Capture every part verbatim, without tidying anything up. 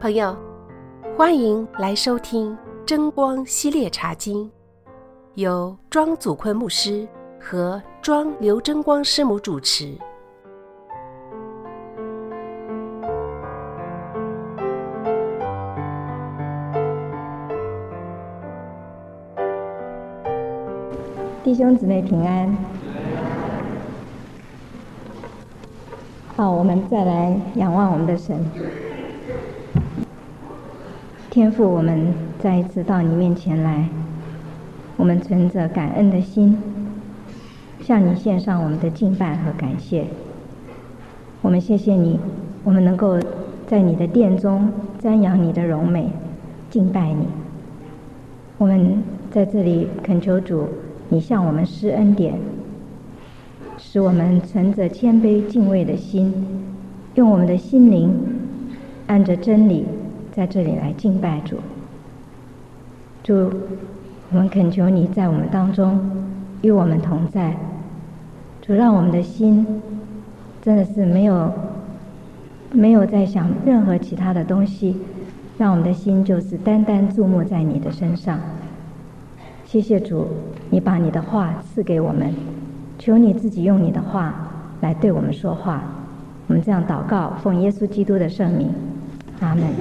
朋友，欢迎来收听真光系列茶经，由庄祖坤牧师和庄刘真光师母主持。 弟兄姊妹平安。好，我们再来仰望我们的神。天父，我们再一次到你面前来，我们存着感恩的心，向你献上我们的敬拜和感谢。我们谢谢你，我们能够在你的殿中瞻仰你的荣美，敬拜你。我们在这里恳求主，你向我们施恩典，使我们存着谦卑敬畏的心，用我们的心灵按着真理在这里来敬拜主。主，我们恳求你在我们当中与我们同在。主，让我们的心真的是没有没有在想任何其他的东西，让我们的心就是单单注目在你的身上。谢谢主，你把你的话赐给我们，求你自己用你的话来对我们说话。我们这样祷告，奉耶稣基督的圣名，阿门。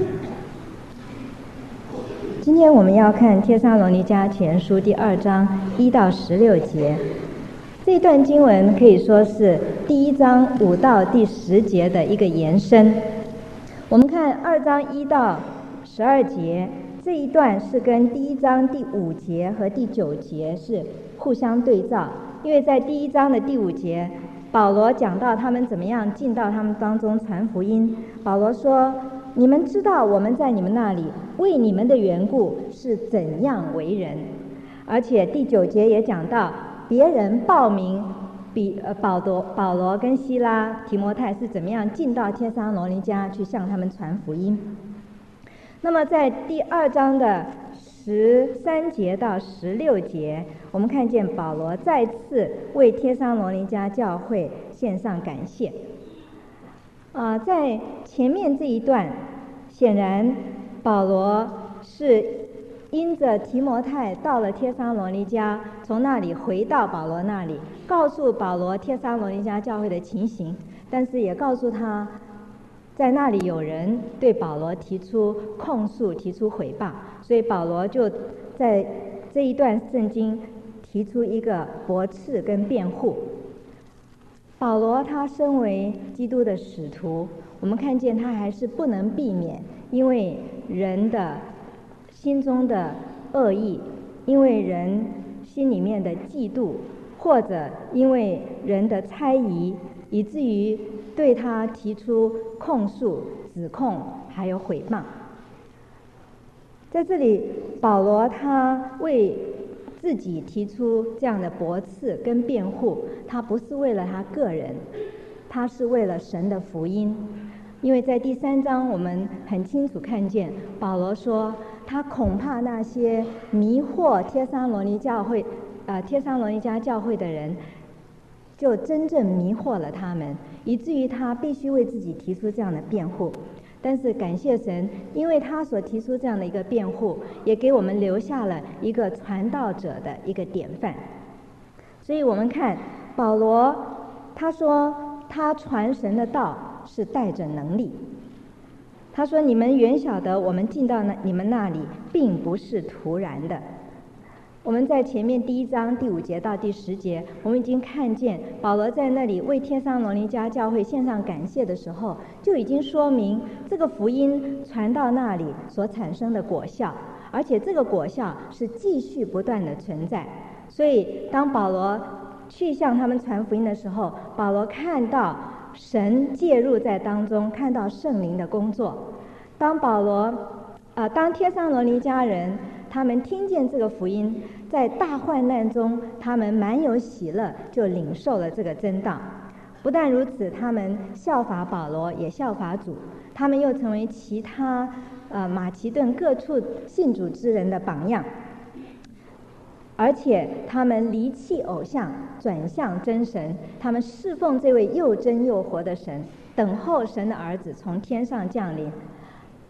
今天我们要看帖撒罗尼迦前书第二章一到十六节。这段经文可以说是第一章五到第十节的一个延伸。我们看二章一到十二节，这一段是跟第一章第五节和第九节是互相对照，因为在第一章的第五节，保罗讲到他们怎么样进到他们当中传福音。保罗说，你们知道我们在你们那里为你们的缘故是怎样为人。而且第九节也讲到别人报名比呃保罗保罗跟希拉提摩太是怎么样进到帖撒罗尼迦去向他们传福音。那么在第二章的十三节到十六节，我们看见保罗再次为帖撒罗尼迦教会献上感谢。啊、呃，在前面这一段，显然保罗是因着提摩太到了帖撒罗尼迦，从那里回到保罗那里，告诉保罗帖撒罗尼迦教会的情形，但是也告诉他，在那里有人对保罗提出控诉，提出诽谤，所以保罗就在这一段圣经提出一个驳斥跟辩护。保罗他身为基督的使徒，我们看见他还是不能避免因为人的心中的恶意，因为人心里面的嫉妒，或者因为人的猜疑，以至于对他提出控诉、指控还有诽谤。在这里，保罗他为自己提出这样的驳斥跟辩护，他不是为了他个人，他是为了神的福音。因为在第三章我们很清楚看见保罗说，他恐怕那些迷惑帖撒罗尼教会呃帖撒罗尼迦教会的人就真正迷惑了他们，以至于他必须为自己提出这样的辩护。但是感谢神，因为他所提出这样的一个辩护，也给我们留下了一个传道者的一个典范。所以我们看保罗他说他传神的道是带着能力。他说，你们原晓得我们进到那你们那里并不是突然的。我们在前面第一章第五节到第十节，我们已经看见保罗在那里为帖撒罗尼迦教会献上感谢的时候，就已经说明这个福音传到那里所产生的果效，而且这个果效是继续不断的存在。所以当保罗去向他们传福音的时候，保罗看到神介入在当中，看到圣灵的工作。当保罗呃，当帖撒罗尼迦人他们听见这个福音，在大患难中他们满有喜乐，就领受了这个真道。不但如此，他们效法保罗，也效法主，他们又成为其他呃马其顿各处信主之人的榜样。而且他们离弃偶像，转向真神，他们侍奉这位又真又活的神，等候神的儿子从天上降临。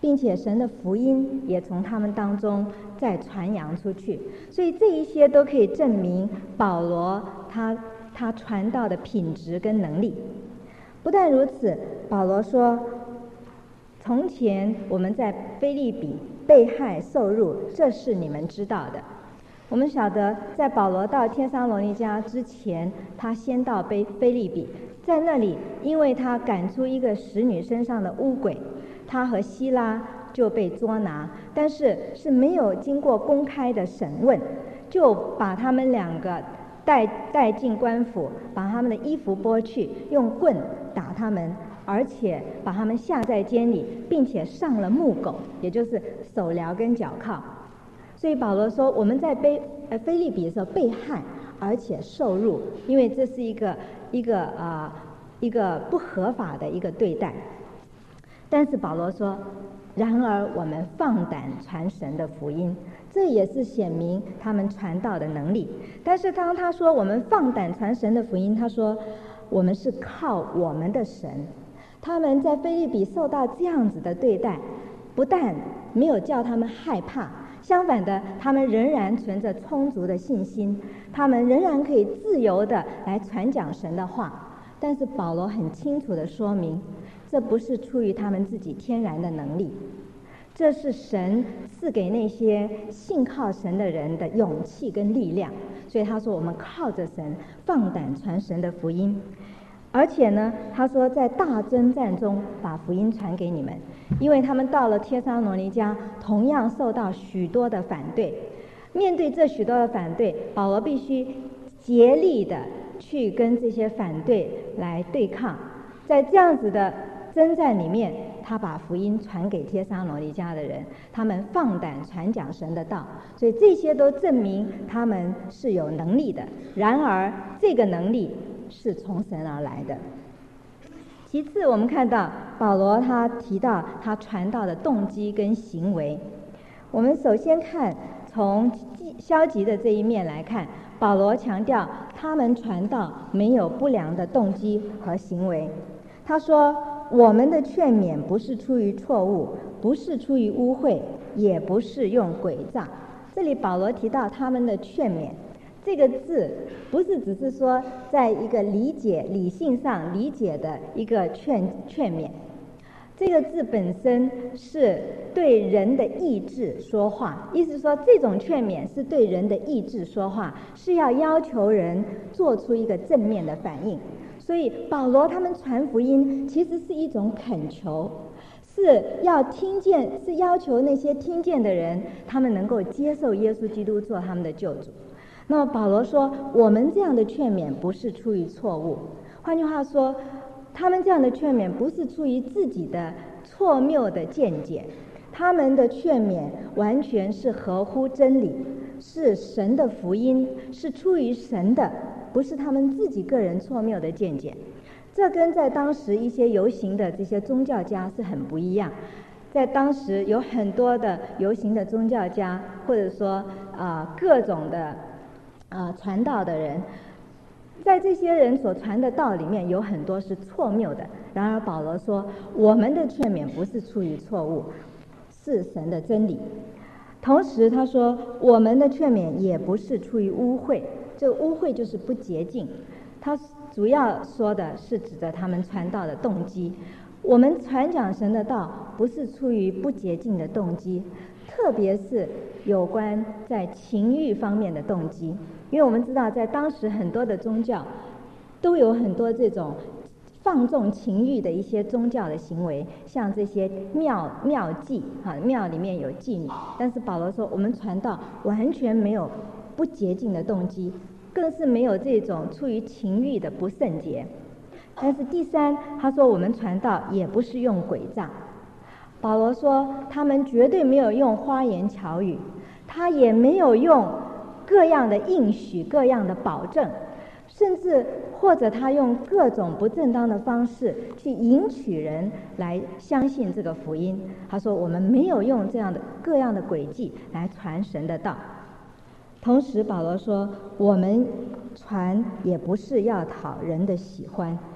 并且神的福音也从他们当中再传扬出去。所以这一些都可以证明保罗他他传道的品质跟能力。不但如此，保罗说，从前我们在腓立比被害受辱，这是你们知道的。我们晓得，在保罗到帖撒罗尼迦之前，他先到腓腓立比，在那里，因为他赶出一个使女身上的污鬼，他和希拉就被捉拿，但是是没有经过公开的审问，就把他们两个带带进官府，把他们的衣服剥去，用棍打他们，而且把他们下在监里，并且上了木狗，也就是手镣跟脚铐。所以保罗说，我们在腓呃腓立比的时候被害，而且受辱，因为这是一个一个啊、呃、一个不合法的一个对待。但是保罗说，然而我们放胆传神的福音，这也是显明他们传道的能力。但是当他说我们放胆传神的福音，他说我们是靠我们的神。他们在腓立比受到这样子的对待，不但没有叫他们害怕，相反的，他们仍然存着充足的信心，他们仍然可以自由的来传讲神的话。但是保罗很清楚的说明，这不是出于他们自己天然的能力，这是神赐给那些信靠神的人的勇气跟力量。所以他说，我们靠着神放胆传神的福音。而且呢，他说在大征战中把福音传给你们，因为他们到了帖撒罗尼迦，同样受到许多的反对。面对这许多的反对，保罗必须竭力的去跟这些反对来对抗。在这样子的征战里面，他把福音传给帖撒罗尼迦的人，他们放胆传讲神的道，所以这些都证明他们是有能力的。然而这个能力是从神而来的。其次，我们看到保罗他提到他传道的动机跟行为。我们首先看从消极的这一面来看，保罗强调他们传道没有不良的动机和行为。他说，我们的劝勉不是出于错误，不是出于污秽，也不是用诡诈。这里保罗提到他们的劝勉，这个字不是只是说在一个理解理性上理解的一个劝劝勉，这个字本身是对人的意志说话，意思是说这种劝勉是对人的意志说话，是要要求人做出一个正面的反应。所以保罗他们传福音其实是一种恳求，是要听见，是要求那些听见的人他们能够接受耶稣基督做他们的救主。那么保罗说，我们这样的劝勉不是出于错误，换句话说，他们这样的劝勉不是出于自己的错谬的见解，他们的劝勉完全是合乎真理，是神的福音，是出于神的，不是他们自己个人错谬的见解。这跟在当时一些游行的这些宗教家是很不一样。在当时有很多的游行的宗教家，或者说啊、呃、各种的啊、呃、传道的人，在这些人所传的道里面有很多是错谬的。然而保罗说，我们的劝勉不是出于错误，是神的真理。同时他说，我们的劝勉也不是出于污秽，这个污秽就是不洁净。他主要说的是指着他们传道的动机。我们传讲神的道不是出于不洁净的动机，特别是有关在情欲方面的动机。因为我们知道在当时很多的宗教都有很多这种放纵情欲的一些宗教的行为，像这些庙庙妓啊，庙里面有妓女。但是保罗说，我们传道完全没有不洁净的动机，更是没有这种出于情欲的不圣洁。但是第三，他说我们传道也不是用诡诈。保罗说他们绝对没有用花言巧语，他也没有用各样的应许、各样的保证，甚至或者他用各种不正当的方式去引取人来相信这个福音。他说我们没有用这样的各样的诡计来传神的道。同时保罗说，我们传也不是要讨人的喜欢。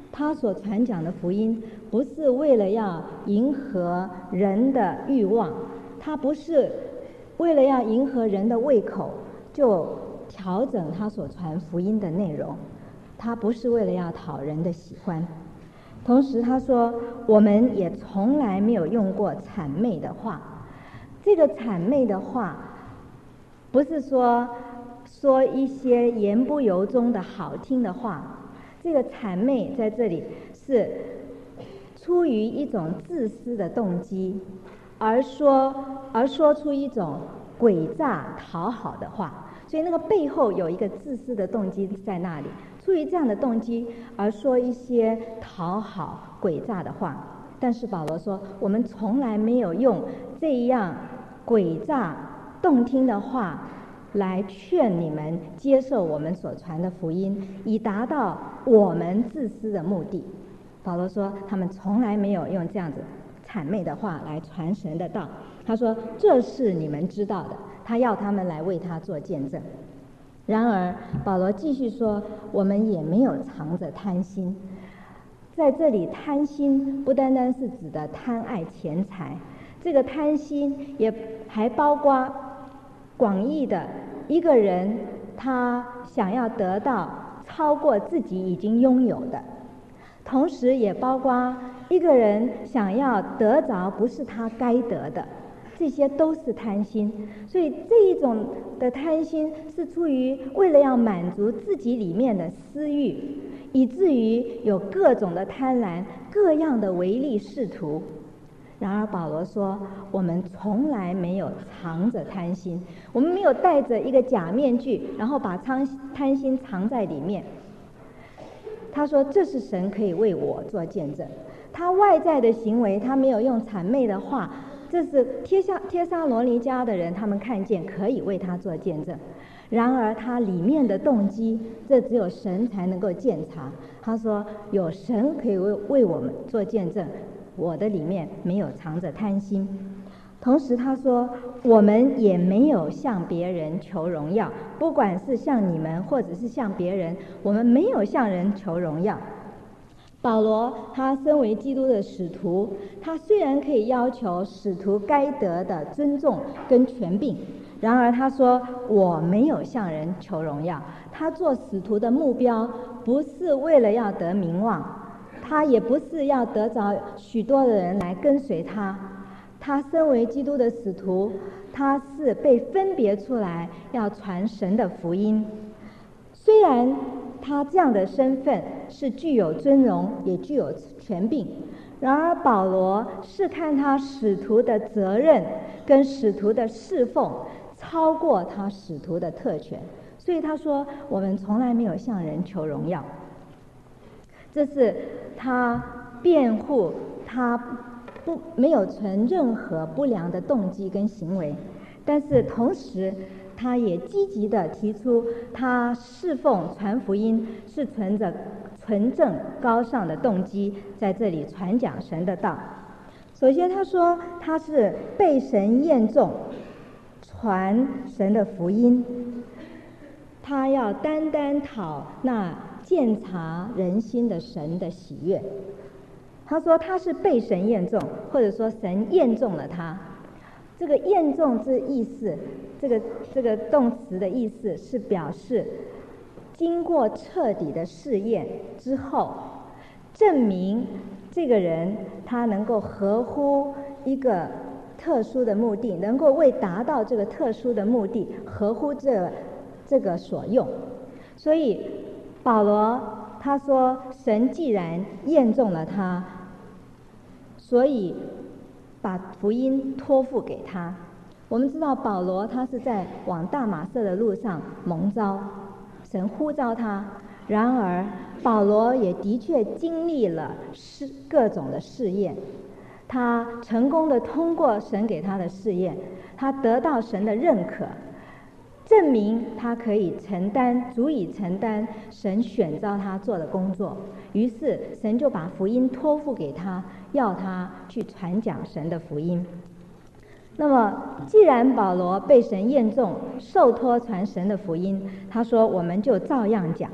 他所传讲的福音不是为了要迎合人的欲望，他不是为了要迎合人的胃口就调整他所传福音的内容，他不是为了要讨人的喜欢。同时他说，我们也从来没有用过谄媚的话。这个谄媚的话不是说说一些言不由衷的好听的话，这个谄媚在这里是出于一种自私的动机，而说而说出一种诡诈讨好的话，所以那个背后有一个自私的动机在那里，出于这样的动机而说一些讨好诡诈的话。但是保罗说，我们从来没有用这样诡诈动听的话来劝你们接受我们所传的福音，以达到我们自私的目的。保罗说，他们从来没有用这样子谄媚的话来传神的道。他说，这是你们知道的，他要他们来为他做见证。然而保罗继续说，我们也没有藏着贪心。在这里，贪心不单单是指的贪爱钱财，这个贪心也还包括广义的一个人他想要得到超过自己已经拥有的，同时也包括一个人想要得着不是他该得的，这些都是贪心。所以这一种的贪心是出于为了要满足自己里面的私欲，以至于有各种的贪婪，各样的唯利是图。然而保罗说，我们从来没有藏着贪心，我们没有戴着一个假面具，然后把贪心藏在里面。他说，这是神可以为我做见证。他外在的行为，他没有用谄媚的话，这是帖撒帖撒罗尼迦的人他们看见，可以为他做见证。然而他里面的动机，这只有神才能够鉴察。他说，有神可以为为我们做见证，我的里面没有藏着贪心。同时他说，我们也没有向别人求荣耀，不管是向你们或者是向别人，我们没有向人求荣耀。保罗他身为基督的使徒，他虽然可以要求使徒该得的尊重跟权柄，然而他说，我没有向人求荣耀。他做使徒的目标不是为了要得名望，他也不是要得着许多的人来跟随他。他身为基督的使徒，他是被分别出来要传神的福音。虽然他这样的身份是具有尊荣也具有权柄，然而保罗是看他使徒的责任跟使徒的侍奉超过他使徒的特权，所以他说，我们从来没有向人求荣耀。这是他辩护他不没有存任何不良的动机跟行为，但是同时他也积极地提出，他侍奉传福音是存着纯正高尚的动机，在这里传讲神的道。首先他说，他是被神验中传神的福音，他要单单讨那鉴察人心的神的喜悦。他说他是被神验中，或者说神验中了他。这个验中之意思，这个这个动词的意思是表示经过彻底的试验之后，证明这个人他能够合乎一个特殊的目的，能够为达到这个特殊的目的合乎这个这个所用。所以保罗他说，神既然验中了他，所以把福音托付给他。我们知道保罗他是在往大马色的路上蒙召，神呼召他，然而保罗也的确经历了试各种的试验，他成功的通过神给他的试验，他得到神的认可，证明他可以承担，足以承担神选召他做的工作。于是神就把福音托付给他，要他去传讲神的福音。那么既然保罗被神验中，受托传神的福音，他说我们就照样讲。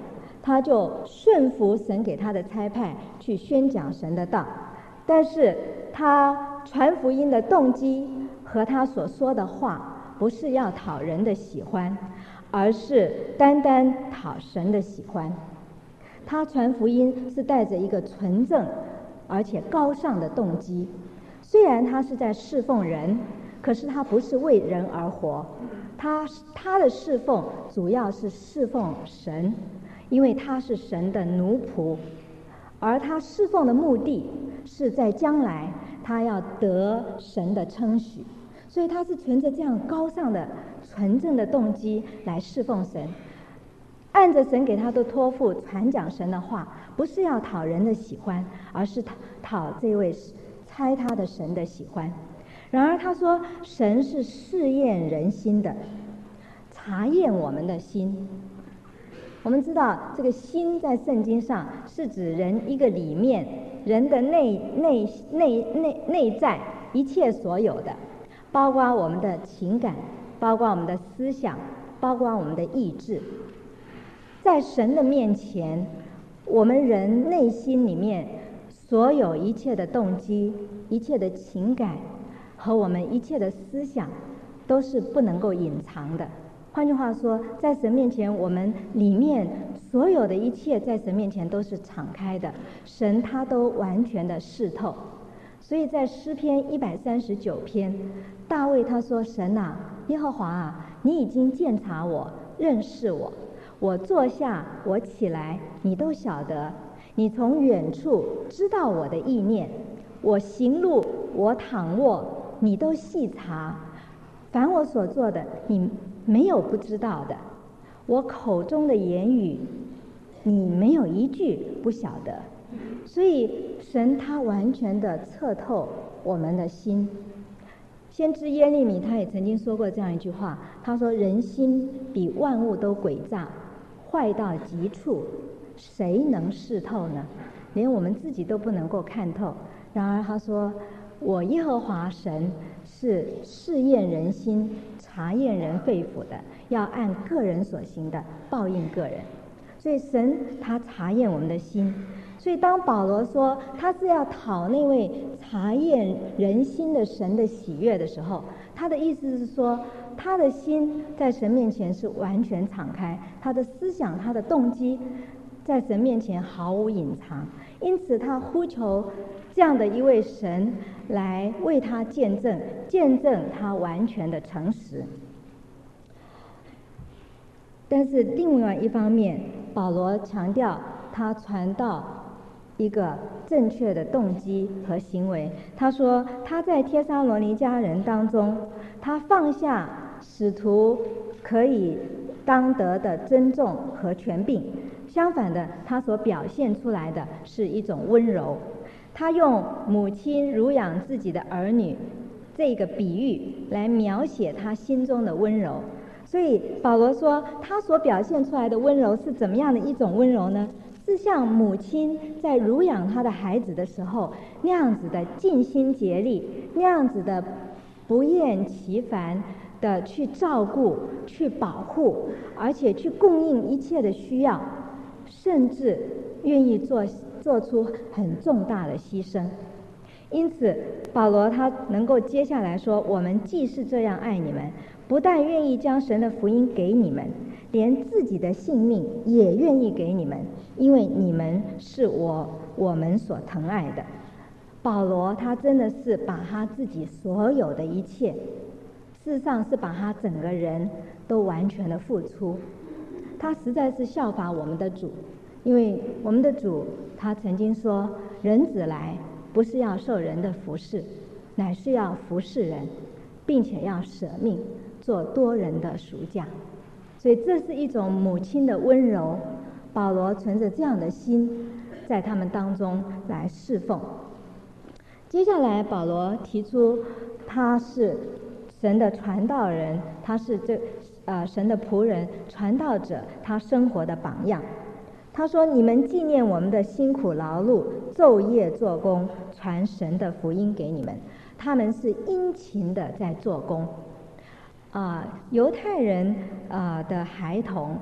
他就顺服神给他的差派去宣讲神的道。但是他传福音的动机和他所说的话，不是要讨人的喜欢，而是单单讨神的喜欢。他传福音是带着一个纯正而且高尚的动机，虽然他是在侍奉人，可是他不是为人而活，他他的侍奉主要是侍奉神，因为他是神的奴仆，而他侍奉的目的是在将来他要得神的称许，所以他是存着这样高尚的纯正的动机来侍奉神，按着神给他的托付传讲神的话，不是要讨人的喜欢，而是讨讨这位差他的神的喜欢。然而他说，神是试验人心的，查验我们的心。我们知道这个心在圣经上是指人一个里面人的内内内内内在一切所有的，包括我们的情感，包括我们的思想，包括我们的意志。在神的面前，我们人内心里面所有一切的动机，一切的情感和我们一切的思想都是不能够隐藏的。换句话说，在神面前，我们里面所有的一切在神面前都是敞开的，神他都完全的视透。所以在诗篇一百三十九篇，大卫他说，神啊，耶和华啊，你已经鉴察我，认识我，我坐下我起来，你都晓得，你从远处知道我的意念，我行路我躺卧，你都细察，凡我所做的，你没有不知道的，我口中的言语，你没有一句不晓得。所以神他完全的测透我们的心。先知耶利米他也曾经说过这样一句话，他说，人心比万物都诡诈，坏到极处，谁能视透呢？连我们自己都不能够看透。然而他说，我耶和华神是试验人心，查验人肺腑的，要按个人所行的报应个人。所以神他查验我们的心。所以当保罗说他是要讨那位查验人心的神的喜悦的时候，他的意思是说，他的心在神面前是完全敞开，他的思想他的动机在神面前毫无隐藏，因此他呼求这样的一位神来为他见证，见证他完全的诚实。但是另外一方面，保罗强调他传道一个正确的动机和行为。他说他在帖撒罗尼迦人当中，他放下使徒可以当得的尊重和权柄，相反的，他所表现出来的是一种温柔。他用母亲乳养自己的儿女这个比喻来描写他心中的温柔。所以保罗说，他所表现出来的温柔是怎么样的一种温柔呢？是像母亲在乳养她的孩子的时候那样子的尽心竭力，那样子的不厌其烦的去照顾、去保护，而且去供应一切的需要，甚至愿意做做出很重大的牺牲。因此保罗他能够接下来说，我们既是这样爱你们，不但愿意将神的福音给你们，连自己的性命也愿意给你们，因为你们是我我们所疼爱的。保罗他真的是把他自己所有的一切，事实上是把他整个人都完全的付出。他实在是效法我们的主，因为我们的主他曾经说，人子来不是要受人的服侍，乃是要服侍人，并且要舍命做多人的赎价。所以这是一种母亲的温柔，保罗存着这样的心在他们当中来侍奉。接下来保罗提出他是神的传道人，他是这呃神的仆人传道者，他生活的榜样。他说，你们纪念我们的辛苦劳碌，昼夜做工，传神的福音给你们。他们是殷勤的在做工。啊、呃，犹太人啊、呃、的孩童，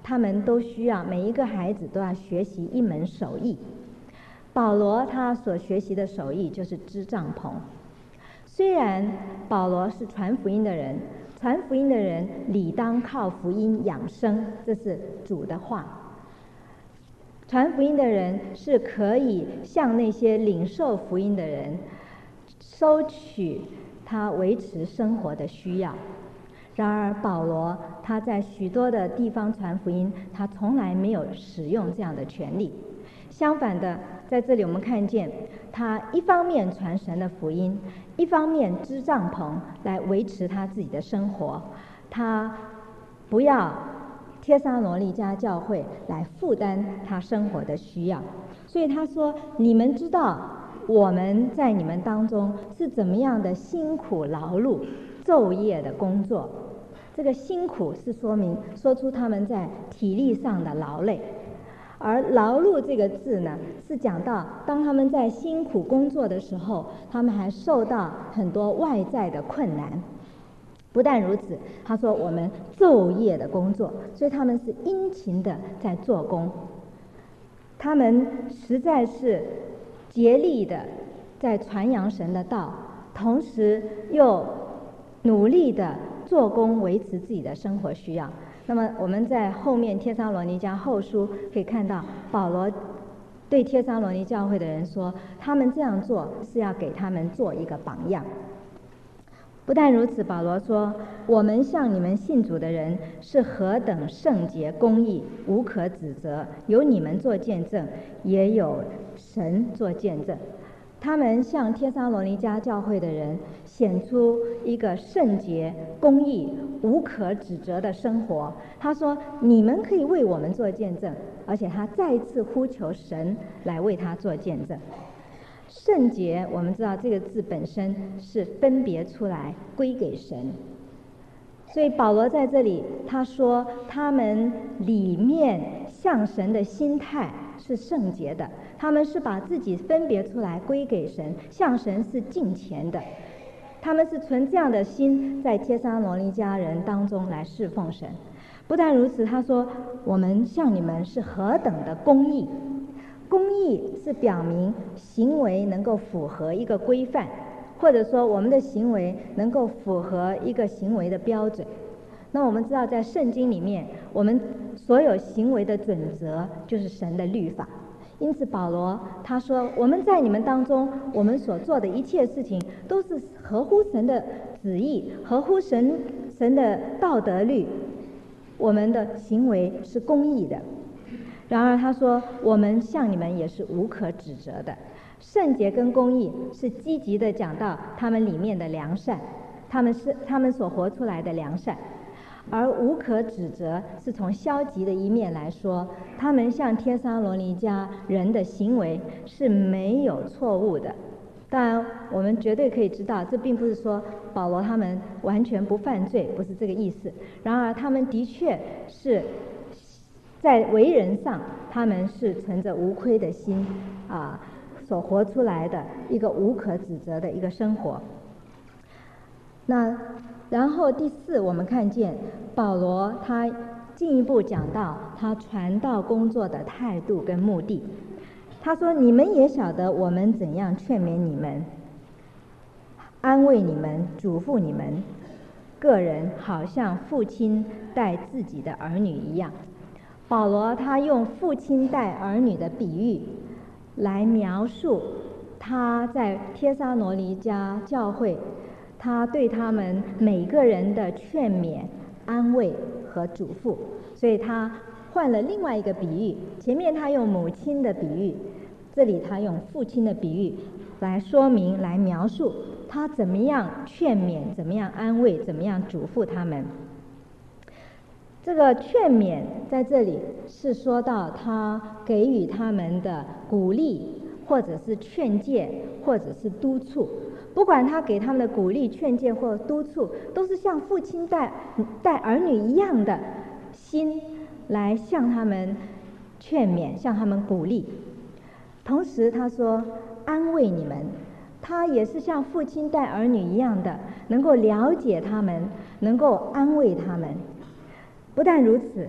他们都需要，每一个孩子都要学习一门手艺。保罗他所学习的手艺就是织帐篷。虽然保罗是传福音的人，传福音的人理当靠福音养生，这是主的话。传福音的人是可以向那些领受福音的人收取他维持生活的需要。然而保罗他在许多的地方传福音，他从来没有使用这样的权利。相反的，在这里我们看见他一方面传神的福音，一方面织帐篷来维持他自己的生活。他不要帖撒罗尼迦教会来负担他生活的需要，所以他说，你们知道我们在你们当中是怎么样的辛苦劳碌，昼夜的工作。这个辛苦是说明说出他们在体力上的劳累，而劳碌这个字呢，是讲到当他们在辛苦工作的时候，他们还受到很多外在的困难。不但如此，他说我们昼夜的工作，所以他们是殷勤的在做工，他们实在是竭力的在传扬神的道，同时又努力的做工维持自己的生活需要。那么我们在后面帖撒罗尼迦后书可以看到，保罗对帖撒罗尼教会的人说，他们这样做是要给他们做一个榜样。不但如此，保罗说，我们向你们信主的人是何等圣洁公义，无可指责，有你们做见证，也有神做见证。他们向帖撒罗尼迦教会的人显出一个圣洁、公义、无可指责的生活。他说，你们可以为我们做见证，而且他再一次呼求神来为他做见证。圣洁，我们知道这个字本身是分别出来归给神，所以保罗在这里他说，他们里面向神的心态是圣洁的，他们是把自己分别出来归给神，向神是敬虔的，他们是存这样的心在帖撒罗尼迦人当中来侍奉神。不但如此，他说我们向你们是何等的公义。公义是表明行为能够符合一个规范，或者说我们的行为能够符合一个行为的标准。那我们知道在圣经里面，我们所有行为的准则就是神的律法。因此保罗他说，我们在你们当中，我们所做的一切事情都是合乎神的旨意，合乎神神的道德律，我们的行为是公义的。然而他说，我们向你们也是无可指责的。圣洁跟公义是积极的讲到他们里面的良善，他们是他们所活出来的良善。而无可指责是从消极的一面来说，他们向帖撒罗尼迦人的行为是没有错误的。当然我们绝对可以知道，这并不是说保罗他们完全不犯罪，不是这个意思。然而他们的确是在为人上，他们是存着无亏的心啊，所活出来的一个无可指责的一个生活。那然后第四，我们看见保罗他进一步讲到他传道工作的态度跟目的。他说，你们也晓得我们怎样劝勉你们，安慰你们，嘱咐你们个人，好像父亲待自己的儿女一样。保罗他用父亲待儿女的比喻来描述他在帖撒罗尼迦教会，他对他们每个人的劝勉、安慰和嘱咐。所以他换了另外一个比喻，前面他用母亲的比喻，这里他用父亲的比喻来说明、来描述他怎么样劝勉、怎么样安慰、怎么样嘱咐他们。这个劝勉在这里是说到他给予他们的鼓励，或者是劝诫，或者是督促。不管他给他们的鼓励、劝诫或督促，都是像父亲带带儿女一样的心来向他们劝勉，向他们鼓励。同时他说安慰你们，他也是像父亲带儿女一样的，能够了解他们，能够安慰他们。不但如此，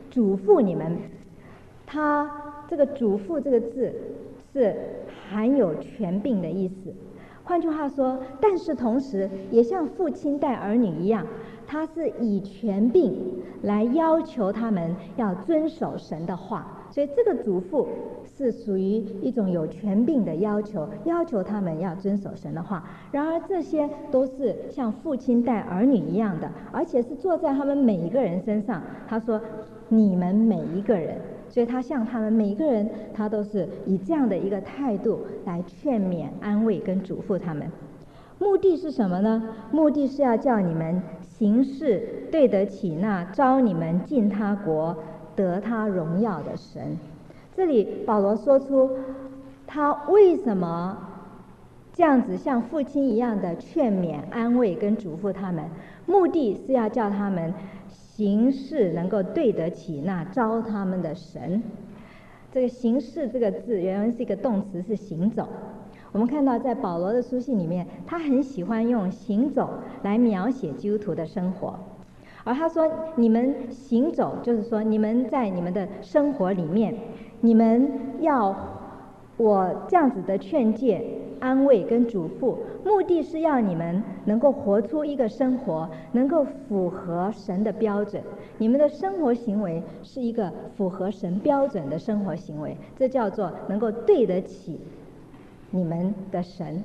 嘱咐你们。他这个嘱咐这个字是含有权柄的意思。换句话说，但是同时也像父亲带儿女一样，他是以权柄来要求他们要遵守神的话。所以这个嘱咐是属于一种有权柄的要求，要求他们要遵守神的话。然而这些都是像父亲带儿女一样的，而且是坐在他们每一个人身上。他说你们每一个人，所以他向他们每一个人，他都是以这样的一个态度来劝勉、安慰跟嘱咐他们。目的是什么呢？目的是要叫你们行事对得起那召你们进他国得他荣耀的神。这里保罗说出他为什么这样子像父亲一样的劝勉、安慰跟嘱咐他们，目的是要叫他们行事能够对得起那召他们的神。这个行事这个字原文是一个动词，是行走。我们看到在保罗的书信里面，他很喜欢用行走来描写基督徒的生活。而他说你们行走，就是说你们在你们的生活里面，你们要我这样子的劝诫、安慰跟嘱咐，目的是要你们能够活出一个生活能够符合神的标准。你们的生活行为是一个符合神标准的生活行为，这叫做能够对得起你们的神。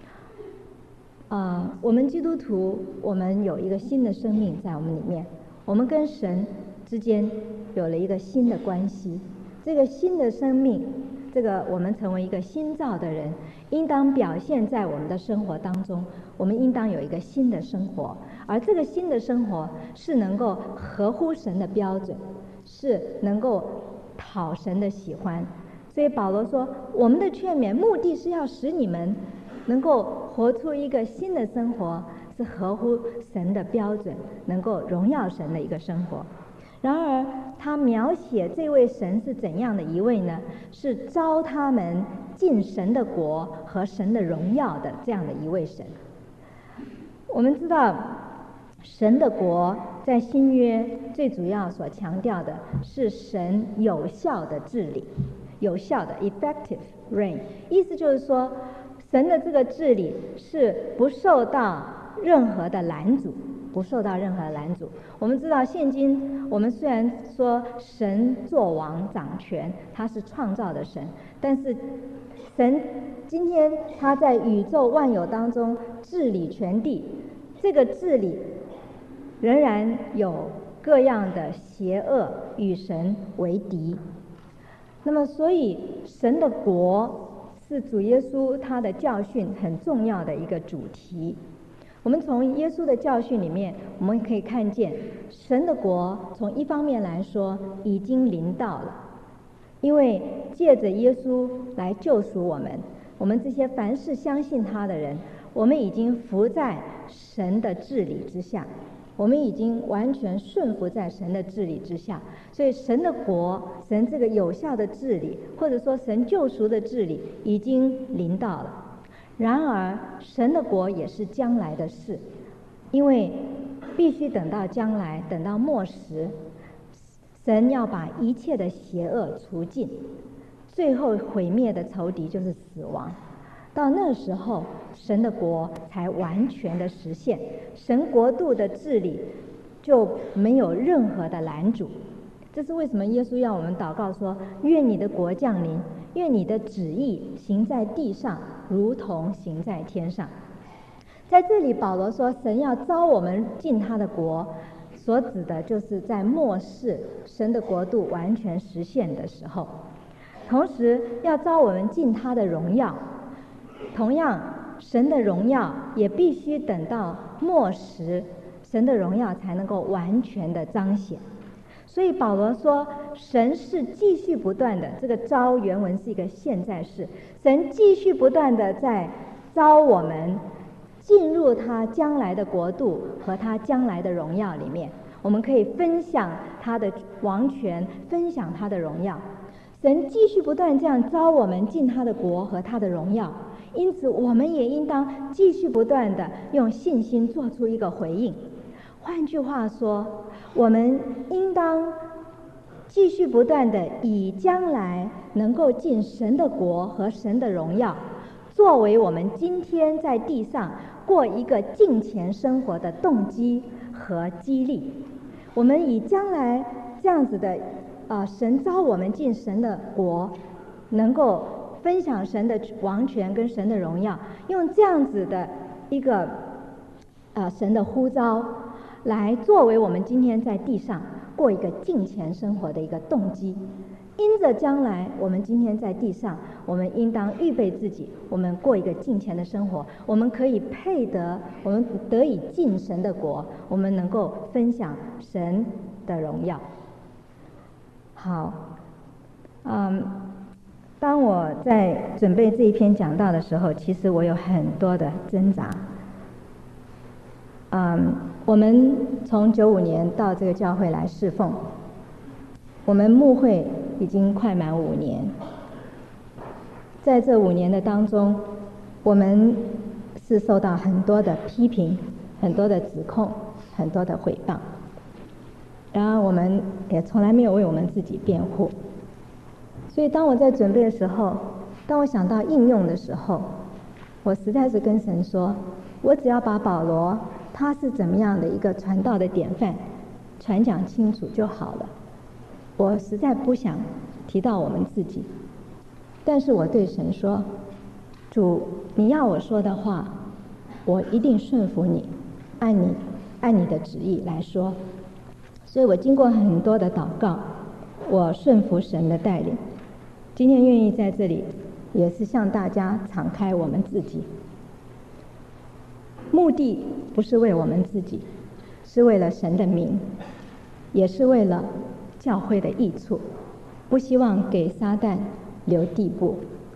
啊、呃，我们基督徒，我们有一个新的生命在我们里面，我们跟神之间有了一个新的关系。这个新的生命，这个我们成为一个新造的人，应当表现在我们的生活当中。我们应当有一个新的生活，而这个新的生活是能够合乎神的标准，是能够讨神的喜欢。所以保罗说，我们的劝勉目的是要使你们能够活出一个新的生活，是合乎神的标准，能够荣耀神的一个生活。然而他描写这位神是怎样的一位呢？是召他们进神的国和神的荣耀的这样的一位神。我们知道神的国在新约最主要所强调的是神有效的治理，有效的 effective reign， 意思就是说神的这个治理是不受到任何的拦阻，不受到任何的拦阻。我们知道现今我们虽然说神作王掌权，他是创造的神，但是神今天他在宇宙万有当中治理全地，这个治理仍然有各样的邪恶与神为敌。那么所以神的国是主耶稣他的教训很重要的一个主题。我们从耶稣的教训里面，我们可以看见神的国从一方面来说已经临到了，因为借着耶稣来救赎我们，我们这些凡是相信他的人，我们已经服在神的治理之下，我们已经完全顺服在神的治理之下。所以神的国，神这个有效的治理，或者说神救赎的治理已经临到了。然而神的国也是将来的事，因为必须等到将来，等到末时，神要把一切的邪恶除尽，最后毁灭的仇敌就是死亡。到那时候神的国才完全的实现，神国度的治理就没有任何的拦阻。这是为什么耶稣要我们祷告说，愿你的国降临，愿你的旨意行在地上如同行在天上。在这里保罗说神要召我们进他的国，所指的就是在末世神的国度完全实现的时候，同时要召我们进他的荣耀。同样神的荣耀也必须等到末时，神的荣耀才能够完全的彰显。所以保罗说神是继续不断的，这个召原文是一个现在式，神继续不断的在召我们进入他将来的国度和他将来的荣耀里面，我们可以分享他的王权，分享他的荣耀。神继续不断这样召我们进他的国和他的荣耀，因此我们也应当继续不断的用信心做出一个回应。换句话说，我们应当继续不断的以将来能够进神的国和神的荣耀，作为我们今天在地上过一个敬虔生活的动机和激励。我们以将来这样子的啊、呃，神召我们进神的国，能够分享神的王权跟神的荣耀，用这样子的一个啊、呃、神的呼召，来作为我们今天在地上过一个敬虔生活的一个动机。因着将来我们今天在地上，我们应当预备自己，我们过一个敬虔的生活，我们可以配得，我们得以进神的国，我们能够分享神的荣耀。好，嗯，当我在准备这一篇讲道的时候，其实我有很多的挣扎。嗯，我们从九五年到这个教会来侍奉，我们牧会已经快满五年。在这五年的当中，我们是受到很多的批评、很多的指控、很多的毁谤。然而我们也从来没有为我们自己辩护。所以当我在准备的时候，当我想到应用的时候，我实在是跟神说，我只要把保罗他是怎么样的一个传道的典范传讲清楚就好了，我实在不想提到我们自己。但是我对神说，主，你要我说的话，我一定顺服你，按你按你的旨意来说。所以我经过很多的祷告，我顺服神的带领。今天愿意在这里也是向大家敞开我们自己，目的不是为我们自己，是为了神的名，也是为了教会的益处，不希望给撒旦留地步。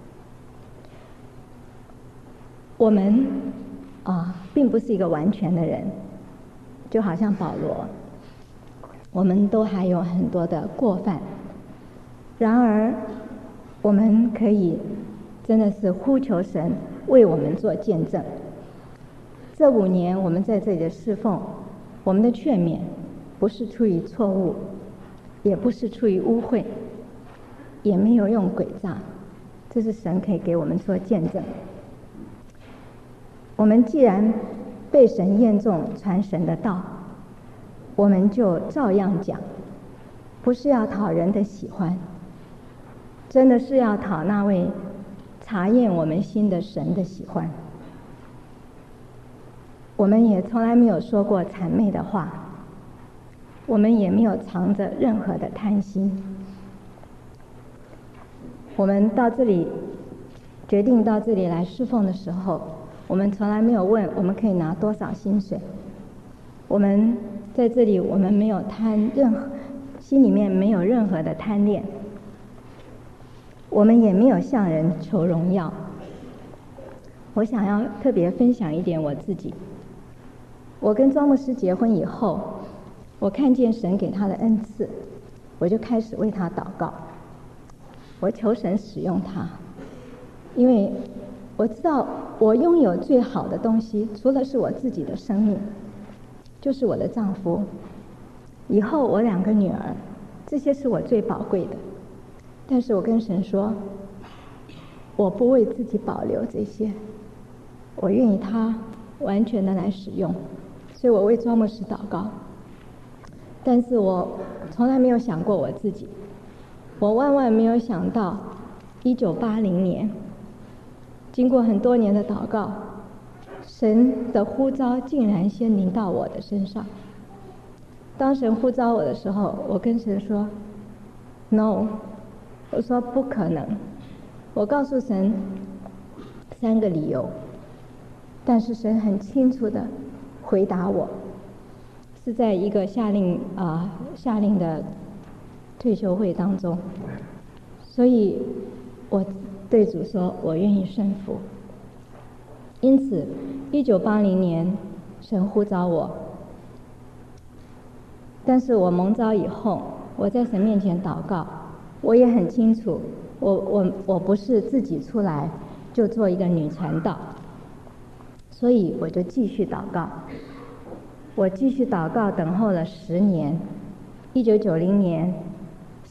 我们啊，并不是一个完全的人，就好像保罗，我们都还有很多的过犯。然而我们可以真的是呼求神为我们做见证。这五年我们在这里的侍奉，我们的劝勉不是出于错误，也不是出于污秽，也没有用诡诈，这是神可以给我们做见证。我们既然被神验中传神的道，我们就照样讲，不是要讨人的喜欢，真的是要讨那位查验我们心的神的喜欢。我们也从来没有说过谄媚的话，我们也没有藏着任何的贪心。我们到这里决定到这里来侍奉的时候，我们从来没有问我们可以拿多少薪水。我们在这里，我们没有贪任何，心里面没有任何的贪恋。我们也没有向人求荣耀。我想要特别分享一点我自己。我跟庄牧师结婚以后，我看见神给他的恩赐，我就开始为他祷告，我求神使用他，因为我知道我拥有最好的东西，除了是我自己的生命，就是我的丈夫，以后我两个女儿，这些是我最宝贵的。但是我跟神说，我不为自己保留这些，我愿意他完全的来使用。所以我为庄牧师祷告，但是我从来没有想过我自己，我万万没有想到一九八零年经过很多年的祷告，神的呼召竟然先临到我的身上。当神呼召我的时候，我跟神说 No， 我说不可能。我告诉神三个理由，但是神很清楚的回答我，是在一个夏令啊、呃、夏令的退休会当中。所以我对主说，我愿意顺服。因此一九八零年神呼召我，但是我蒙召以后，我在神面前祷告，我也很清楚，我我我不是自己出来就做一个女传道，所以我就继续祷告。我继续祷告，等候了十年。一九九零年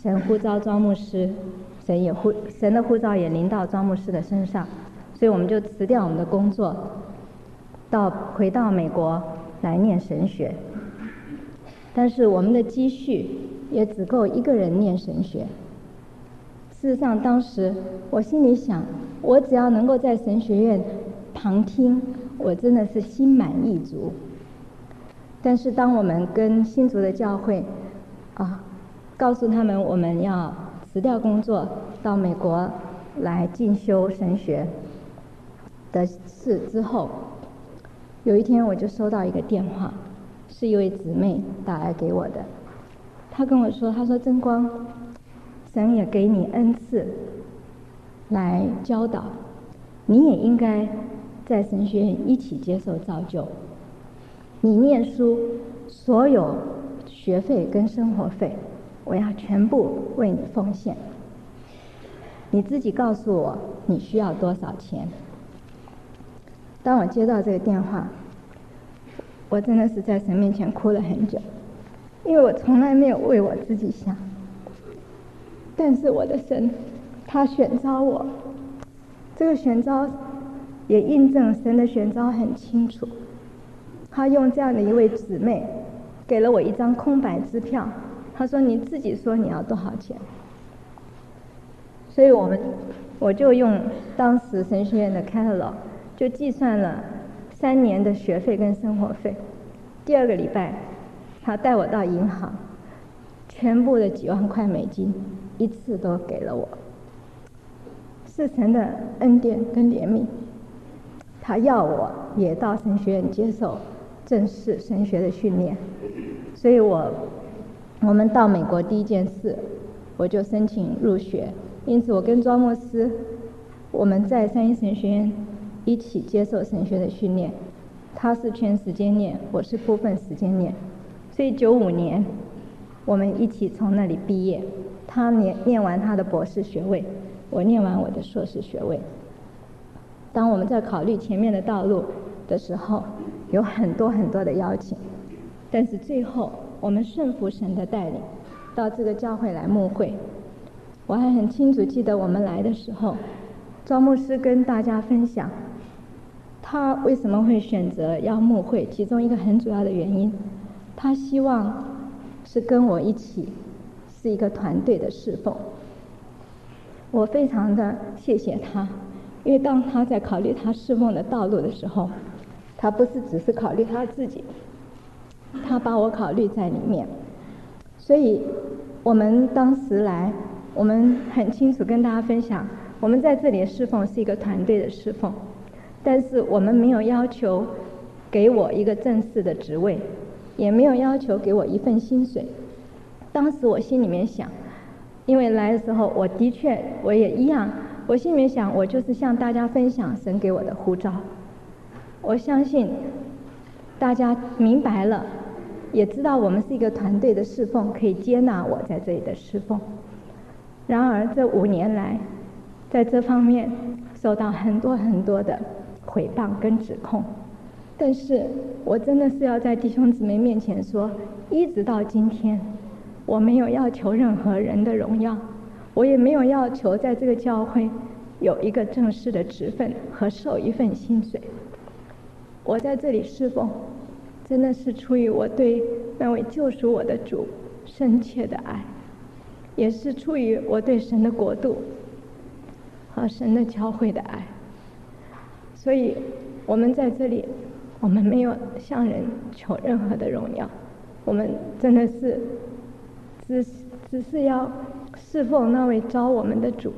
神呼召庄牧师，神也呼神的呼召也临到庄牧师的身上，所以我们就辞掉我们的工作，到回到美国来念神学。但是我们的积蓄也只够一个人念神学。事实上，当时我心里想，我只要能够在神学院旁听，我真的是心满意足。但是当我们跟新竹的教会啊，告诉他们我们要辞掉工作到美国来进修神学的事之后，有一天我就收到一个电话，是一位姊妹打来给我的。她跟我说，她说真光，神也给你恩赐来教导，你也应该在神学院一起接受造就。你念书所有学费跟生活费，我要全部为你奉献。你自己告诉我你需要多少钱。当我接到这个电话，我真的是在神面前哭了很久，因为我从来没有为我自己想。但是我的神，他选召我，这个选召也印证神的选召很清楚。他用这样的一位姊妹，给了我一张空白支票，他说你自己说你要多少钱。所以我们我就用当时神学院的 catalog 就计算了三年的学费跟生活费。第二个礼拜，他带我到银行，全部的几万块美金一次都给了我。是神的恩典跟怜悯，他要我也到神学院接受正式神学的训练。所以我我们到美国第一件事，我就申请入学。因此我跟庄牧师，我们在三一神学院一起接受神学的训练。他是全时间念，我是部分时间念，所以九五年我们一起从那里毕业。他念念完他的博士学位，我念完我的硕士学位。当我们在考虑前面的道路的时候，有很多很多的邀请，但是最后我们顺服神的带领，到这个教会来牧会。我还很清楚记得我们来的时候，庄牧师跟大家分享他为什么会选择要牧会，其中一个很主要的原因，他希望是跟我一起是一个团队的侍奉。我非常的谢谢他，因为当他在考虑他侍奉的道路的时候，他不是只是考虑他自己，他把我考虑在里面。所以我们当时来，我们很清楚跟大家分享，我们在这里的侍奉是一个团队的侍奉，但是我们没有要求给我一个正式的职位，也没有要求给我一份薪水。当时我心里面想，因为来的时候我的确我也一样，我心里面想，我就是向大家分享神给我的呼召。我相信大家明白了，也知道我们是一个团队的侍奉，可以接纳我在这里的侍奉。然而这五年来，在这方面受到很多很多的毁谤跟指控，但是我真的是要在弟兄姊妹面前说，一直到今天，我没有要求任何人的荣耀，我也没有要求在这个教会有一个正式的职分和受一份薪水。我在这里侍奉，真的是出于我对那位救赎我的主深切的爱，也是出于我对神的国度和神的教会的爱。所以我们在这里，我们没有向人求任何的荣耀，我们真的是只只是要侍奉那位召我们的主。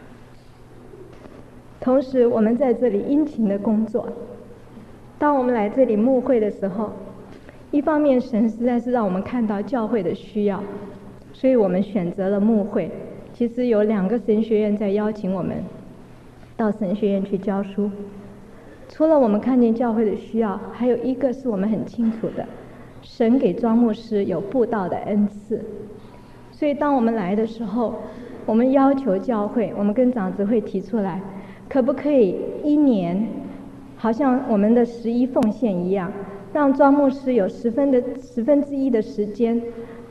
同时我们在这里殷勤的工作。当我们来这里牧会的时候，一方面神实在是让我们看到教会的需要，所以我们选择了牧会。其实有两个神学院在邀请我们到神学院去教书，除了我们看见教会的需要，还有一个是我们很清楚的，神给庄牧师有布道的恩赐。所以当我们来的时候，我们要求教会，我们跟长执会提出来，可不可以一年好像我们的十一奉献一样，让庄牧师有十分的十分之一的时间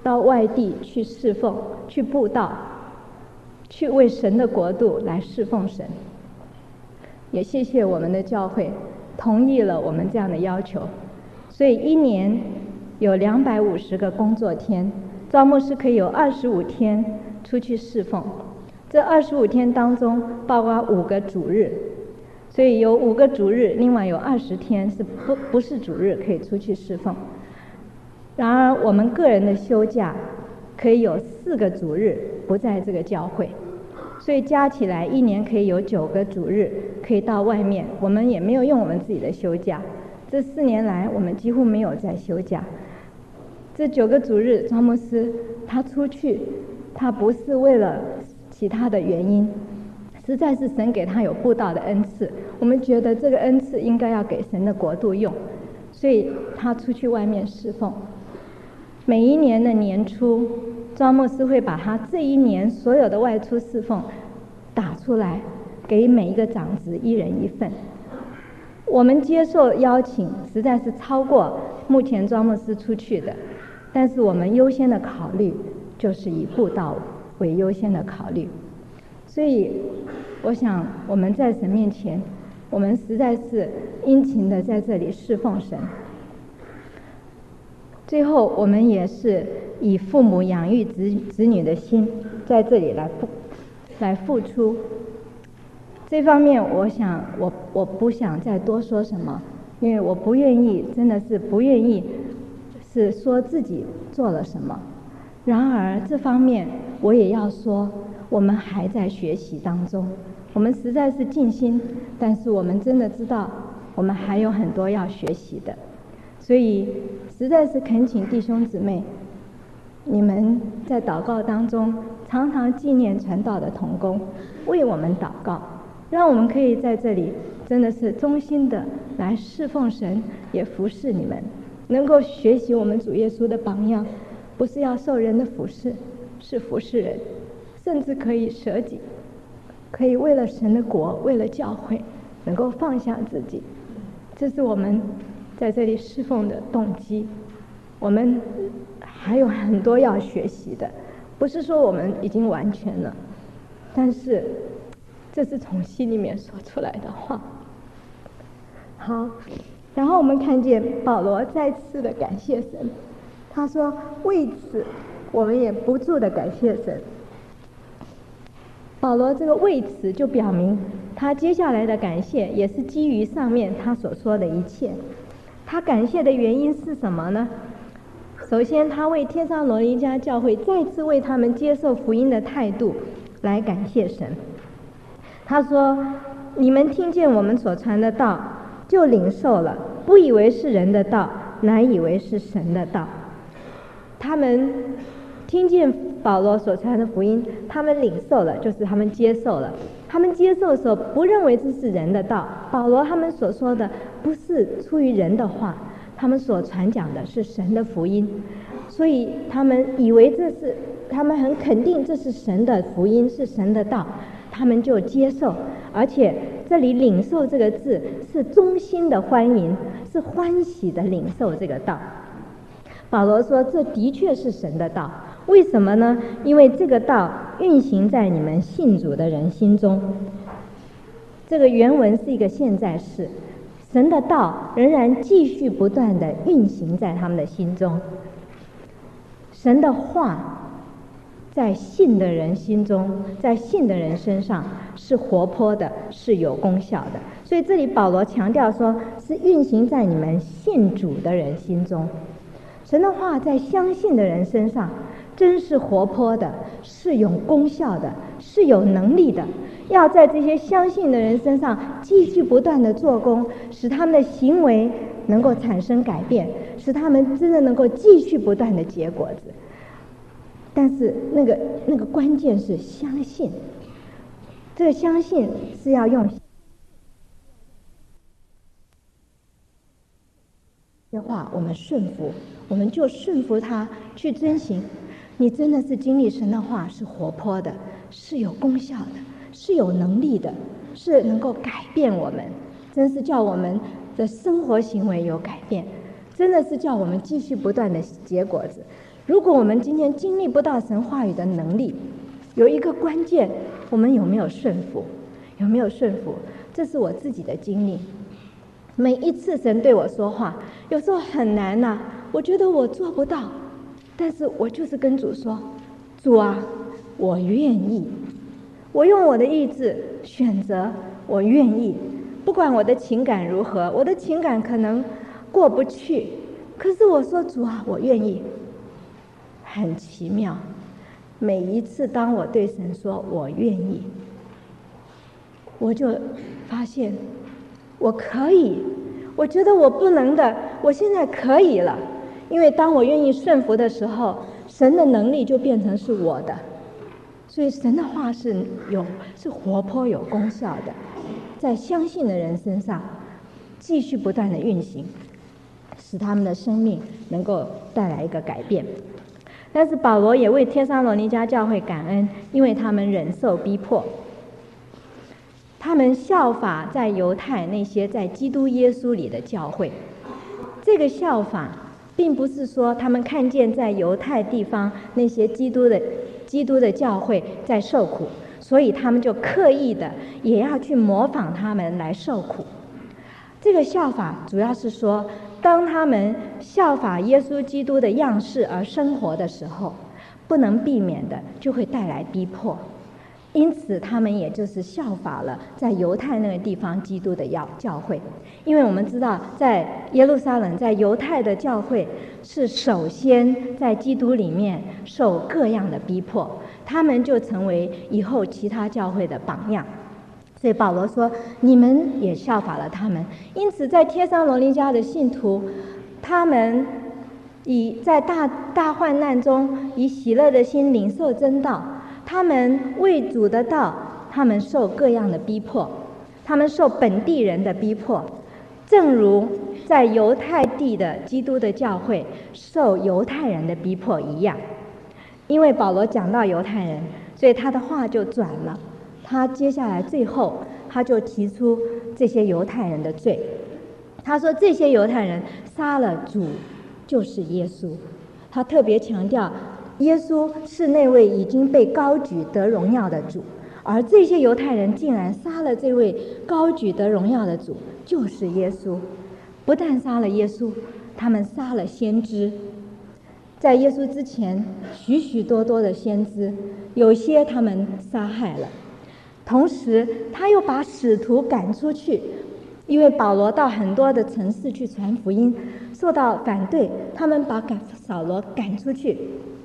到外地去侍奉、去布道、去为神的国度来侍奉神。也谢谢我们的教会同意了我们这样的要求，所以一年有两百五十个工作天，赵牧师可以有二十五天出去侍奉。这二十五天当中包括五个主日，所以有五个主日，另外有二十天是不不是主日可以出去侍奉。然而我们个人的休假可以有四个主日不在这个教会，所以加起来一年可以有九个主日可以到外面。我们也没有用我们自己的休假，这四年来我们几乎没有在休假。这九个主日，张牧师他出去，他不是为了其他的原因，实在是神给他有布道的恩赐，我们觉得这个恩赐应该要给神的国度用，所以他出去外面侍奉。每一年的年初，张牧师会把他这一年所有的外出侍奉打出来，给每一个长子一人一份。我们接受邀请实在是超过目前张牧师出去的，但是我们优先的考虑就是以布道为优先的考虑。所以我想我们在神面前，我们实在是殷勤的在这里侍奉神。最后我们也是以父母养育子子女的心在这里来付来付出。这方面我想我我不想再多说什么，因为我不愿意，真的是不愿意是说自己做了什么。然而这方面我也要说，我们还在学习当中，我们实在是尽心，但是我们真的知道我们还有很多要学习的。所以实在是恳请弟兄姊妹，你们在祷告当中常常纪念传道的同工，为我们祷告，让我们可以在这里真的是忠心的来侍奉神，也服侍你们，能够学习我们主耶稣的榜样，不是要受人的服侍，是服侍人，甚至可以舍己，可以为了神的国，为了教会能够放下自己。这是我们在这里侍奉的动机。我们还有很多要学习的，不是说我们已经完全了，但是这是从心里面说出来的话。好，然后我们看见保罗再次的感谢神，他说为此我们也不住的感谢神。保罗这个为此就表明他接下来的感谢也是基于上面他所说的一切。他感谢的原因是什么呢？首先他为帖撒罗尼迦教会再次为他们接受福音的态度来感谢神。他说，你们听见我们所传的道就领受了，不以为是人的道，乃以为是神的道。他们听见保罗所传的福音，他们领受了，就是他们接受了。他们接受的时候不认为这是人的道，保罗他们所说的不是出于人的话，他们所传讲的是神的福音，所以他们以为这是，他们很肯定这是神的福音，是神的道，他们就接受。而且这里领受这个字是衷心的欢迎，是欢喜的领受这个道。保罗说这的确是神的道，为什么呢？因为这个道运行在你们信主的人心中。这个原文是一个现在式，神的道仍然继续不断地运行在他们的心中。神的话在信的人心中，在信的人身上是活泼的，是有功效的。所以这里保罗强调说是运行在你们信主的人心中。神的话在相信的人身上真是活泼的，是有功效的，是有能力的，要在这些相信的人身上继续不断的做工，使他们的行为能够产生改变，使他们真的能够继续不断的结果子。但是那个那个关键是相信，这个相信是要用这话我们顺服，我们就顺服他去遵行。你真的是经历神的话是活泼的，是有功效的，是有能力的，是能够改变我们，真是叫我们的生活行为有改变，真的是叫我们继续不断的结果子。 如果我们今天经历不到神话语的能力，有一个关键，我们有没有顺服？有没有顺服？这是我自己的经历。每一次神对我说话，有时候很难呐、啊，我觉得我做不到，但是我就是跟主说：“主啊，我愿意。”我用我的意志选择，我愿意。不管我的情感如何，我的情感可能过不去，可是我说：“主啊，我愿意。”很奇妙，每一次当我对神说我愿意，我就发现我可以，我觉得我不能的，我现在可以了。因为当我愿意顺服的时候，神的能力就变成是我的。所以神的话是有是活泼有功效的，在相信的人身上继续不断的运行，使他们的生命能够带来一个改变。但是保罗也为帖撒罗尼迦教会感恩，因为他们忍受逼迫，他们效法在犹太那些在基督耶稣里的教会。这个效法并不是说他们看见在犹太地方那些基督的基督的教会在受苦，所以他们就刻意的也要去模仿他们来受苦。这个效法主要是说，当他们效法耶稣基督的样式而生活的时候，不能避免的就会带来逼迫。因此他们也就是效法了在犹太那个地方基督的教会。因为我们知道在耶路撒冷，在犹太的教会是首先在基督里面受各样的逼迫，他们就成为以后其他教会的榜样。所以保罗说，你们也效法了他们。因此在帖撒罗尼迦的信徒，他们以在大大患难中以喜乐的心领受真道，他们为主的道，他们受各样的逼迫，他们受本地人的逼迫，正如在犹太地的基督的教会受犹太人的逼迫一样。因为保罗讲到犹太人，所以他的话就转了，他接下来最后他就提出这些犹太人的罪。他说这些犹太人杀了主，就是耶稣。他特别强调耶稣是那位已经被高举得荣耀的主，而这些犹太人竟然杀了这位高举得荣耀的主，就是耶稣。不但杀了耶稣，他们杀了先知。在耶稣之前，许许多多的先知，有些他们杀害了。同时他又把使徒赶出去，因为保罗到很多的城市去传福音，受到反对，他们把扫罗赶出去。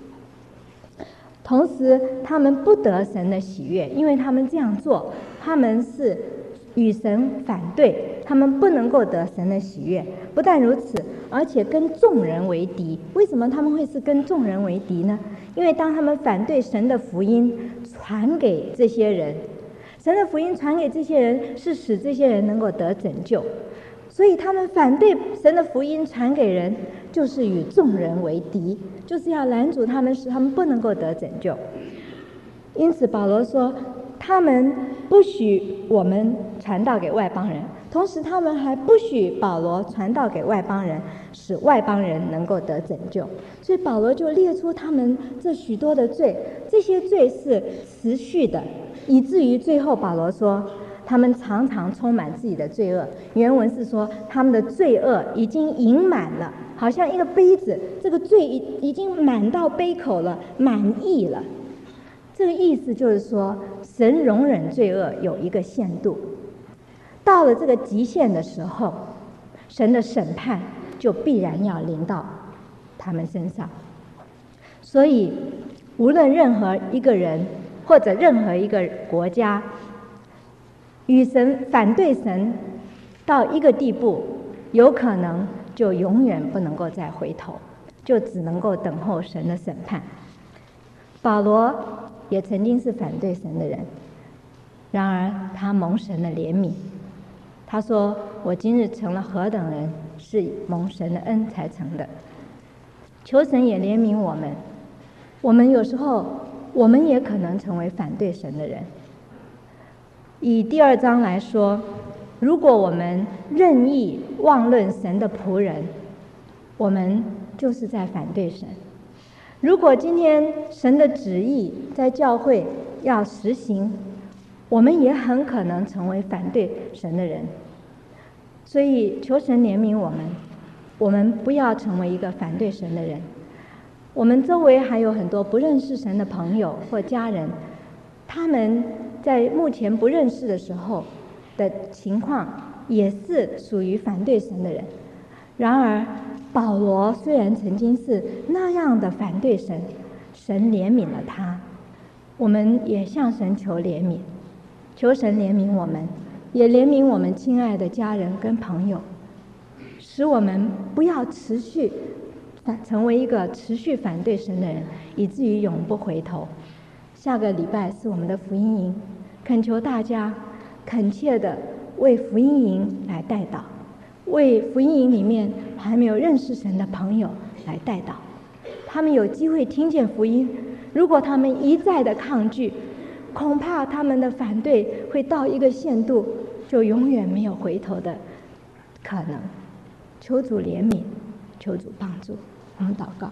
同时他们不得神的喜悦，因为他们这样做，他们是与神反对，他们不能够得神的喜悦。不但如此，而且跟众人为敌。为什么他们会是跟众人为敌呢？因为当他们反对神的福音传给这些人，神的福音传给这些人是使这些人能够得拯救，所以他们反对神的福音传给人，就是与众人为敌，就是要拦阻他们，使他们不能够得拯救。因此保罗说，他们不许我们传道给外邦人，同时他们还不许保罗传道给外邦人，使外邦人能够得拯救。所以保罗就列出他们这许多的罪，这些罪是持续的，以至于最后保罗说他们常常充满自己的罪恶。原文是说他们的罪恶已经盈满了，好像一个杯子，这个罪已已经满到杯口了，满溢了。这个意思就是说，神容忍罪恶有一个限度，到了这个极限的时候，神的审判就必然要临到他们身上。所以无论任何一个人或者任何一个国家与神反对神到一个地步，有可能就永远不能够再回头，就只能够等候神的审判。保罗也曾经是反对神的人，然而他蒙神的怜悯。他说，我今日成了何等人，是蒙神的恩才成的。求神也怜悯我们，我们有时候我们也可能成为反对神的人。以第二章来说，如果我们任意妄论神的仆人，我们就是在反对神。 如果今天神的旨意在教会要实行，我们也很可能成为反对神的人。所以求神怜悯我们，我们不要成为一个反对神的人。我们周围还有很多不认识神的朋友或家人，他们在目前不认识的时候的情况也是属于反对神的人。然而保罗虽然曾经是那样的反对神，神怜悯了他，我们也向神求怜悯，求神怜悯我们，也怜悯我们亲爱的家人跟朋友，使我们不要持续成为一个持续反对神的人，以至于永不回头。下个礼拜是我们的福音营，恳求大家恳切的为福音营来代祷，为福音营里面还没有认识神的朋友来代祷。他们有机会听见福音，如果他们一再的抗拒，恐怕他们的反对会到一个限度，就永远没有回头的可能。求主怜悯，求主帮助。我们祷告。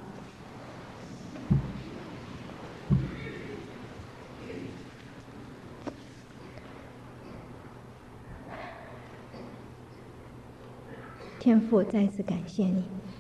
天父，再一次感谢你，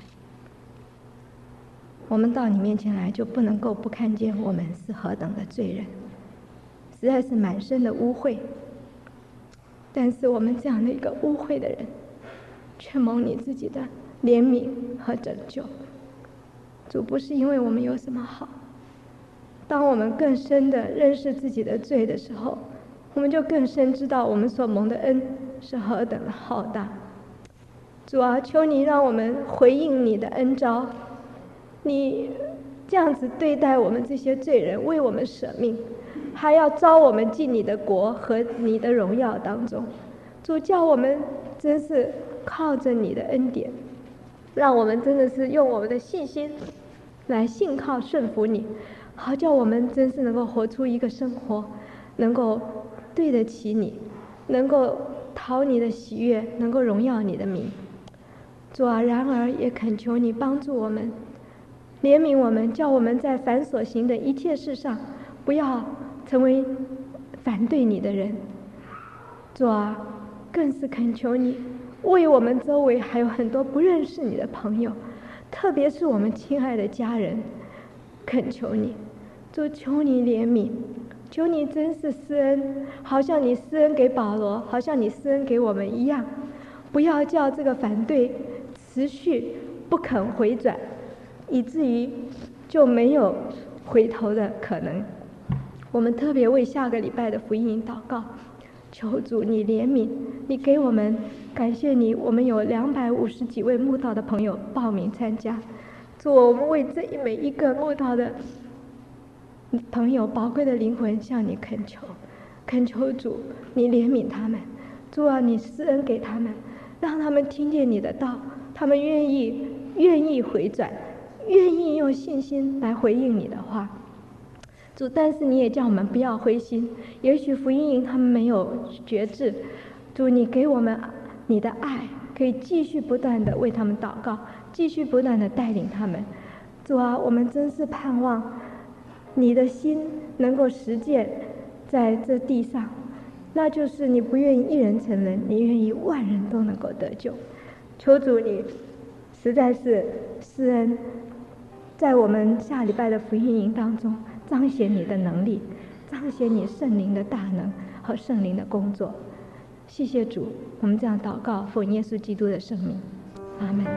我们到你面前来，就不能够不看见我们是何等的罪人，实在是满身的污秽。但是我们这样的一个污秽的人，却蒙你自己的怜悯和拯救。主，不是因为我们有什么好，当我们更深的认识自己的罪的时候，我们就更深知道我们所蒙的恩是何等的浩大。主啊，求你让我们回应你的恩召，你这样子对待我们这些罪人，为我们舍命，还要召我们进你的国和你的荣耀当中。主，叫我们真是靠着你的恩典，让我们真的是用我们的信心来信靠顺服你，好叫我们真是能够活出一个生活，能够对得起你，能够讨你的喜悦，能够荣耀你的名。主啊，然而也恳求你帮助我们，怜悯我们，叫我们在凡所行的一切事上不要成为反对你的人。主啊，更是恳求你为我们周围还有很多不认识你的朋友，特别是我们亲爱的家人，恳求你。主，求你怜悯，求你真是施恩，好像你施恩给保罗，好像你施恩给我们一样，不要叫这个反对持续不肯回转，以至于就没有回头的可能。我们特别为下个礼拜的福音营祷告，求主你怜悯，你给我们，感谢你，我们有两百五十几位慕道的朋友报名参加。主，我们为这每一个慕道的朋友宝贵的灵魂向你恳求，恳求主你怜悯他们。主啊，你施恩给他们，让他们听见你的道，他们愿意愿意回转，愿意用信心来回应你的话。主，但是你也叫我们不要灰心，也许福音营他们没有觉志，主，你给我们你的爱，可以继续不断的为他们祷告，继续不断的带领他们。主啊，我们真是盼望你的心能够实践在这地上，那就是你不愿意一人成人，你愿意万人都能够得救。求主你实在是施恩，在我们下礼拜的福音营当中彰显你的能力，彰显你圣灵的大能和圣灵的工作。谢谢主，我们这样祷告，奉耶稣基督的圣名，阿们。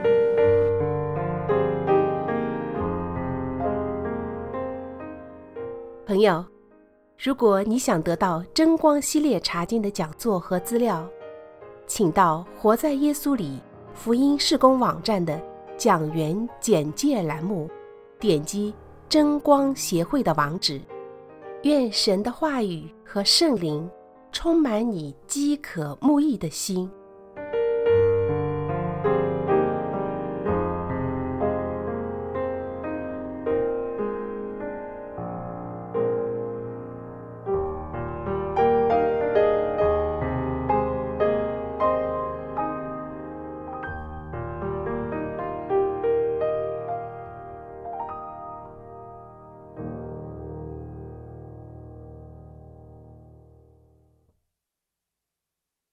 朋友，如果你想得到真光系列查经的讲座和资料，请到活在耶稣里福音事工网站的讲员简介栏目，点击真光协会的网址。愿神的话语和圣灵充满你饥渴慕义的心，